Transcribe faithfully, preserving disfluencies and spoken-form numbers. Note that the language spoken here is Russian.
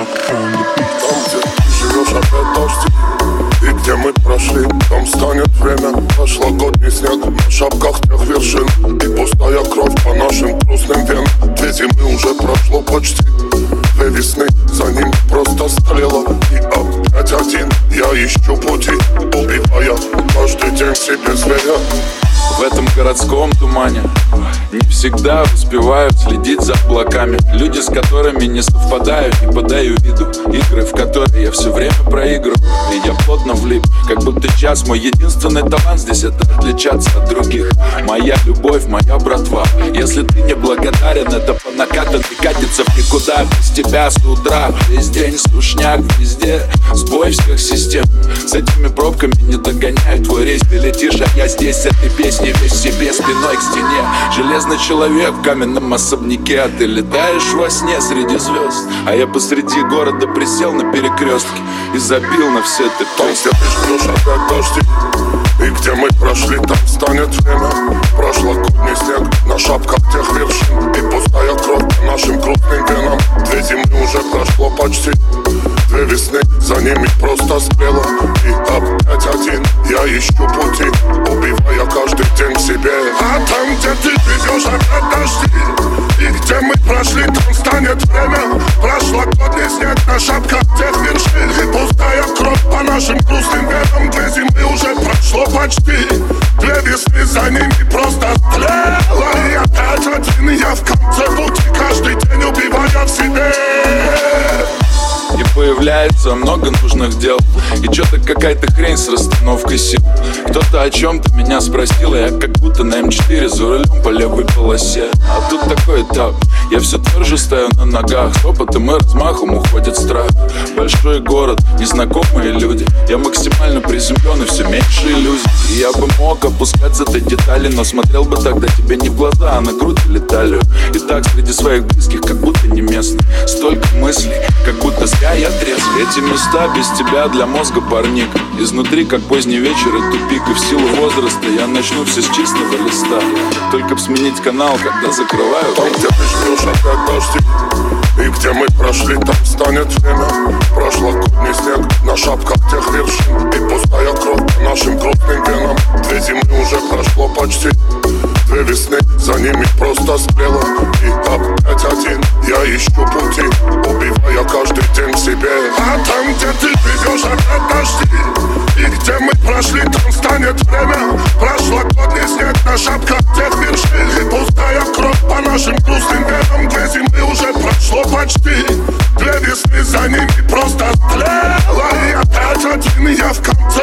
Rock on the beat. Там, где ты живешь, опять дожди. И где мы прошли, там станет время. Прошлогодний снег на шапках тех вершин. И пустая кровь по нашим грустным венам. Две зимы уже прошло почти. Две весны, за ним просто стрела. И опять один, я ищу пути, убивая каждый день себе зверя. В этом городском тумане не всегда успеваю следить за облаками. Люди, с которыми не совпадаю, не подаю виду. Игры, в которые я все время проигрываю. И я плотно влип, как будто час. Мой единственный талант здесь — это отличаться от других. Моя любовь, моя братва. Если ты не благодарен, это по накатанной катится в никуда. Без тебя с утра весь день скучняк везде. Сбой всех систем. С этими пробками не догоняю твой рейс. Ты летишь, а я здесь с этой песней. Весь себе спиной к стене. Железный человек в каменном особняке. А ты летаешь во сне среди звезд. А я посреди города присел на перекрестке и забил на все ты Там, где ты ждешь, опять дожди. И где мы прошли, там станет время. Прошлогодний снег на шапках тех вершин. И пустая кровь по нашим крупным венам. Две зимы уже прошло почти. Две весны, за ними просто стрела. И опять один, я ищу пути, убивая каждый день в себе. А там, где ты живешь, опять дожди. И где мы прошли, там станет время. Прошлогодний снег на шапках тех вершин. И пустая кровь по нашим грустным венам. Две зимы уже прошло почти. Две весны, за ними просто стрела. И опять один, я в конце пути, каждый день убивая в себе. И появляется много нужных дел. И чё-то какая-то хрень с расстановкой сил. Кто-то о чем-то меня спросил, и я как будто на эм четыре за рулем по левой полосе. А тут такой этап, я все тверже стою на ногах. С опытом и размахом уходит страх. Большой город, незнакомые люди. Я максимально приземлен и все меньше иллюзий. И я бы мог опускаться до деталей, но смотрел бы тогда тебе не в глаза, а на грудь или талию. И так среди своих близких, как будто не местный. Столько мыслей, как будто зря я трезв. Эти места без тебя для мозга парник. Изнутри, как поздний вечер и тупик. И в силу возраста я начну все с чистого листа. Только б сменить канал, когда закрываю. Там, где ты ждешь, опять дожди. И где мы прошли, там станет время. Прошлогодний снег на шапках тех вершин. И пустая кровь по нашим крупным венам. Две зимы уже прошло почти. Две весны, за ними просто стрела. И опять один, я ищу пути, убивая каждый день в себе. А там, где ты живешь, опять дожди. И где мы прошли, там станет время. Прошлогодний снег на шапках тех вершин. И пустая кровь по нашим грустным венам. Две зимы уже прошло почти. Две весны, за ними просто стрела. И опять один, я в конце